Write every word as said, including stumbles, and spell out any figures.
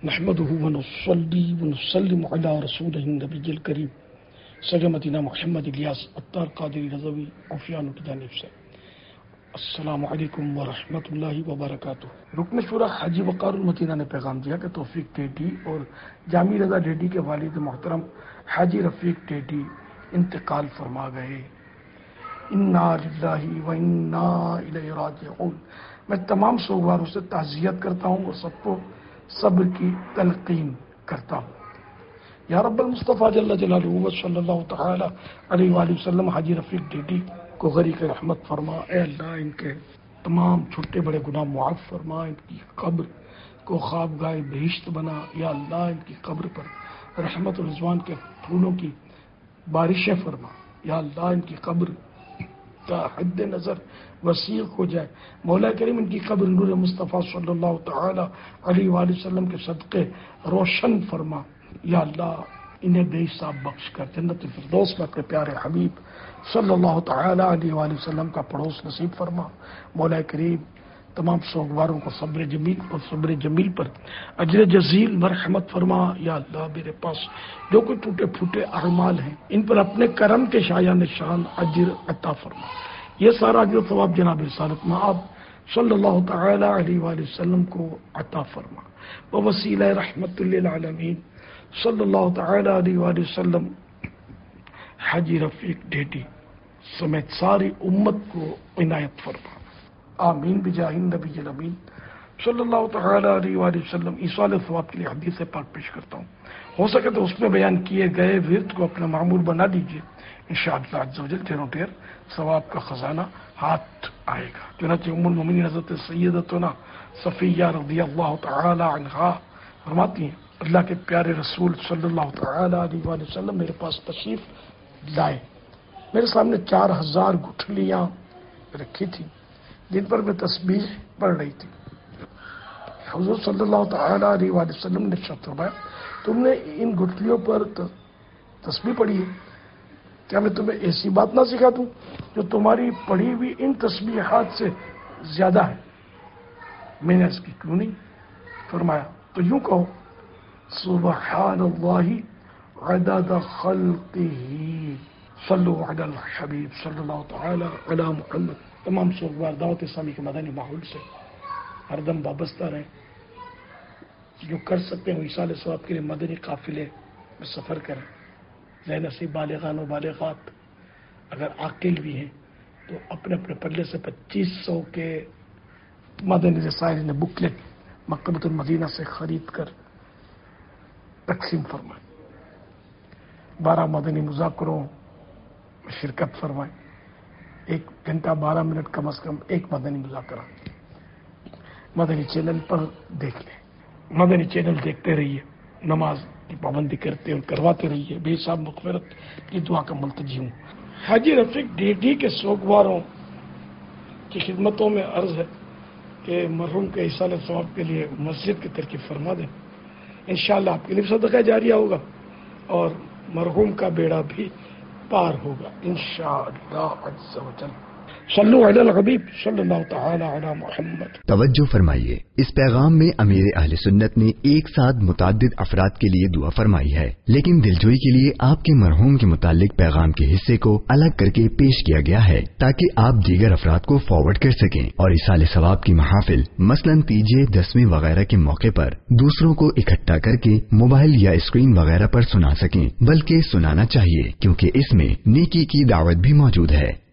نحمده ونصلي ونسلم على رسوله النبي الكريم سیدنا محمد الیاس عطار قادری رضوی عفیان کی جانب سے السلام علیکم ورحمۃ اللہ وبرکاتہ۔ رکن شورا حاجی وقار المدینہ نے پیغام دیا کہ توفیق ڈیڈی اور جامی رضا ڈیڈی کے والد محترم حاجی رفیق ڈیڈی انتقال فرما گئے۔ انا للہ و انا الیہ راجعون۔ میں تمام سوگواروں سے تعزیت کرتا ہوں اور سب کو صبر کی تلقین کرتا ہوں۔ یا رب المصطفیٰ جل جلالہ و صلی اللہ تعالی علیہ وآلہ وسلم حاجی رفیق ڈیڈی کو غریق رحمت فرما۔ اے اللہ ان کے تمام چھوٹے بڑے گناہ معاف فرما، ان کی قبر کو خوابگاہ بہشت بنا۔ یا اللہ ان کی قبر پر رحمت و رضوان کے پھولوں کی بارشیں فرما۔ یا اللہ ان کی قبر کا حد نظر وسیع ہو جائے۔ مولا کریم ان کی قبر نور مصطفیٰ صلی اللہ تعالی علیہ وآلہ وسلم کے صدقے روشن فرما۔ یا اللہ انہیں بے حساب بخش کر جنت الفردوس میں اپنے پیارے حبیب صلی اللہ تعالی علیہ وآلہ وسلم کا پڑوس نصیب فرما۔ مولا کریم تمام سوگواروں کو صبر جمیل اور صبر جمیل پر اجر جزیل مرحمت فرما۔ یا اللہ میرے پاس جو کوئی ٹوٹے پھوٹے اعمال ہیں ان پر اپنے کرم کے شایع نشان اجر عطا فرما۔ یہ سارا اجر و ثواب جناب رسالت مآب صلی اللہ تعالی علیہ وآلہ وسلم کو عطا فرما۔ ووسیلہ رحمت للعالمین صلی اللہ تعالی علیہ وآلہ وسلم حاجی رفیق ڈیڈی سمیت ساری امت کو عنایت فرما۔ آمین بجاہ النبی الامین صلی اللہ تعالی علیہ وآلہ وسلم۔ ایصال ثواب کے لیے حدیث پاک پیش کرتا ہوں۔ ہو سکے تو اس میں بیان کیے گئے ورد کو اپنا معمول بنا لیجیے، انشاءاللہ عز و جل ٹھیروں ٹھیر ثواب کا خزانہ ہاتھ آئے گا۔ چنانچہ ام المؤمنین حضرت سیدتنا صفیہ رضی اللہ تعالی عنہا فرماتی ہیں اللہ کے پیارے رسول صلی اللہ تعالی علیہ وآلہ وسلم میرے پاس تشریف لائے۔ میرے سامنے چار ہزار گٹھلیاں رکھی تھیں جن پر میں تسبیح پڑھ رہی تھی۔ حضور صلی اللہ تعالی علیہ وآلہ وسلم نے ارشاد فرمایا تم نے ان گٹھلیوں پر تسبیح پڑھی ہے، کیا میں تمہیں ایسی بات نہ سکھا دوں جو تمہاری پڑھی ہوئی ان تسبیحات سے زیادہ ہے؟ میں نے اس کی کیوں نہیں؟ فرمایا تو یوں کہو سبحان اللہ عدد خلقہ صلو علی الحبیب صلی اللہ تعالی علی محمد۔ تمام سوگوار دعوت اسلامی کے مدنی ماحول سے ہر دم وابستہ رہیں، جو کر سکتے ہیں ایصال ثواب کے لیے مدنی قافلے میں سفر کریں۔ ذہن نصیب بالغان و بالغات اگر عاقل بھی ہیں تو اپنے اپنے پلے سے پچیس سو کے مدنی رسائل بکلیٹ مکتبۃ المدینہ سے خرید کر تقسیم فرمائیں۔ بارہ مدنی مذاکروں میں شرکت فرمائیں۔ ایک گھنٹہ بارہ منٹ کم از کم ایک مدنی مذاکرہ مدنی چینل پر دیکھ لیں۔ مدنی چینل دیکھتے رہیے، نماز کی پابندی کرتے اور کرواتے رہیے۔ بے حساب مغفرت کی دعا کا ملتجی ہوں۔ حاجی رفیق ڈیڈی کے سوگواروں کی خدمتوں میں عرض ہے کہ مرحوم کے ایصال ثواب کے لیے مسجد کی ترکیب فرما دیں، انشاءاللہ آپ کے لیے صدقہ جاریہ ہوگا اور مرحوم کا بیڑا بھی پار ہوگا انشاءاللہ عز و جل۔ صلو علی الحبیب صلی اللہ تعالی علی محمد۔ توجہ فرمائیے، اس پیغام میں امیر اہل سنت نے ایک ساتھ متعدد افراد کے لیے دعا فرمائی ہے، لیکن دلجوئی کے لیے آپ کے مرحوم کے متعلق پیغام کے حصے کو الگ کر کے پیش کیا گیا ہے تاکہ آپ دیگر افراد کو فارورڈ کر سکیں اور ایصال ثواب کی محافل مثلاً تیجے دسویں وغیرہ کے موقع پر دوسروں کو اکٹھا کر کے موبائل یا اسکرین وغیرہ پر سنا سکیں، بلکہ سنانا چاہیے کیونکہ اس میں نیکی کی دعوت بھی موجود ہے۔